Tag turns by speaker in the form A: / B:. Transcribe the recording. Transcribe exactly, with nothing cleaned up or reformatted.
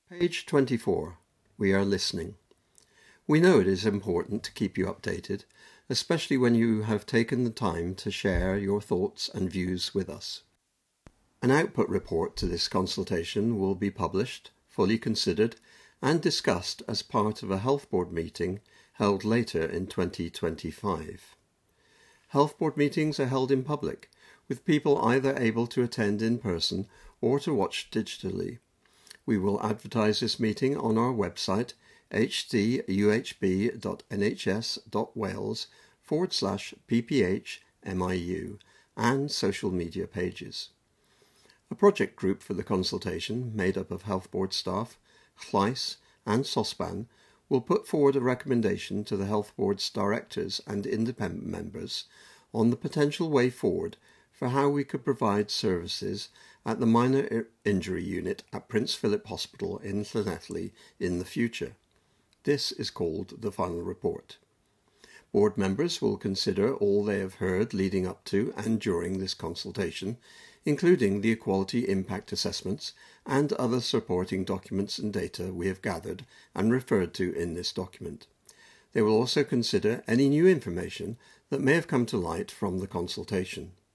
A: Page twenty-four. We are listening. We know it is important to keep you updated, especially when you have taken the time to share your thoughts and views with us. An output report to this consultation will be published, fully considered, and discussed as part of a Health Board meeting held later in twenty twenty-five. Health Board meetings are held in public, with people either able to attend in person or to watch digitally. We will advertise this meeting on our website hduhb.nhs.wales forward slash pphmiu and social media pages. A project group for the consultation, made up of Health Board staff, Llais and SOSBAN, will put forward a recommendation to the Health Board's directors and independent members on the potential way forward for how we could provide services at the minor injury unit at Prince Philip Hospital in Llanelli in the future. This is called the final report. Board members will consider all they have heard leading up to and during this consultation, including the equality impact assessments and other supporting documents and data we have gathered and referred to in this document. They will also consider any new information that may have come to light from the consultation.